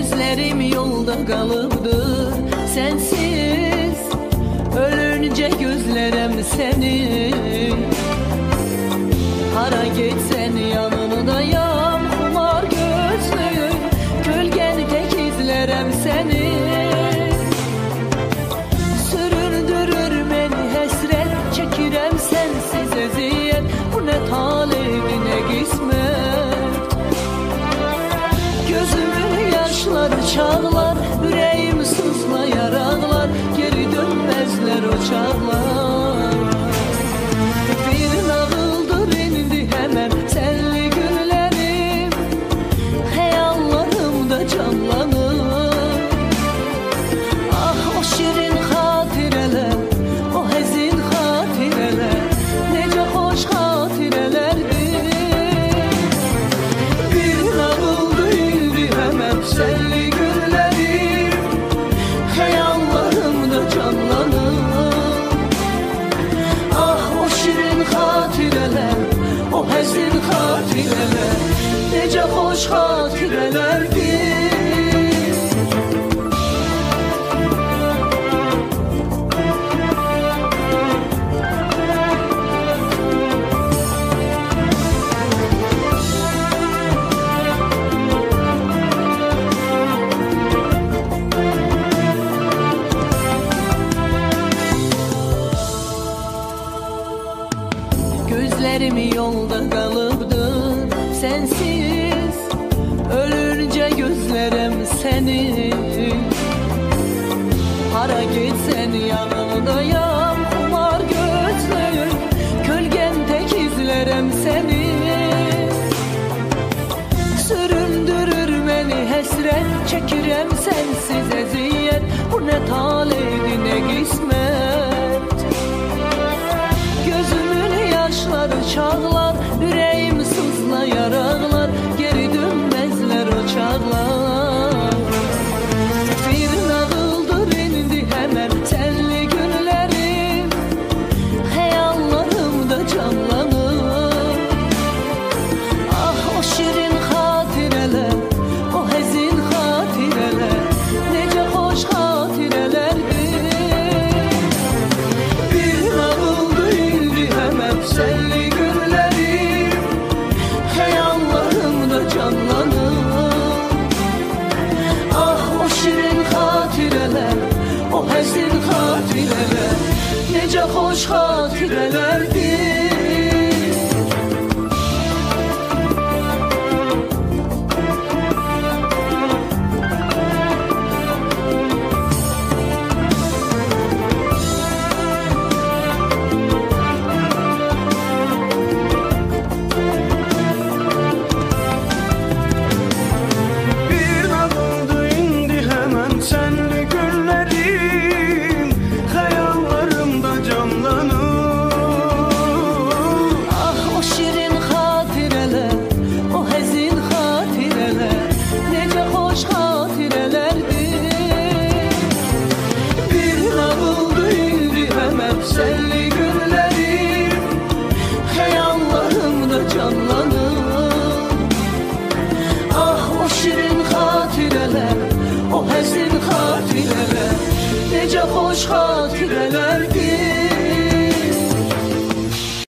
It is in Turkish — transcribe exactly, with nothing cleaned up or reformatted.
Gözlerim yolda kalıbdır sensiz, ölünce gözlerim seni. Hara gitsen yanındayım, kumar gözlüm, gölgen tek izlerim seni. Süründürür beni hesret, çekirem sensiz eziyet. Bu ne talih ne kısmet. Gözümün yaşları çağlar, yüreğim sızlayar ağlar. Geri dönmezler o çağlar. Bir nağıldır indi hemen senli günlerim, hayallarımda canlanır. Ah o şirin hatireler, o hezin hatireler, nece hoş hatirelerdir. Bir nağıldır indi hemen senli günlerim, hayallarımda canlanır. Ah o şirin hatireler, o hezin hatireler, nece hoş hatirelerdir. Gözlerim yolda kalıbdır sensiz, ölünce gözlerim seni. Hara gitsen yanındayım, kumar gözlüm, gölgen tek izlerim seni. Süründürür beni hesret, çekirem sensiz eziyet. Bu ne talih ne kısmet. Gözümün yaşları çağlar, yüreğim sızlayar ağlar. Geri dönmezler o çağlar. Bir nağıldır indi hemen senli günlerim, hayallarımda canlanır. Ah o şirin hatireler, o hezin hatireler, nece hoş hatirelerdir. Bir nağıldır indi hemen senli günlerim, hayallarımda canlanır. Ah o şirin hatireler, o hezin hatireler, nece hoş hatirelerdir. Senli günlerim, hayallarımda canlanır. Ah o şirin hatireler, o hezin hatireler, nece hoş hatirelerdir. Bir nağıldır indi hemen senli günlerim, hayallarımda canlanır. Ah o şirin hatireler, o hezin hatireler, nece hoş hatireler.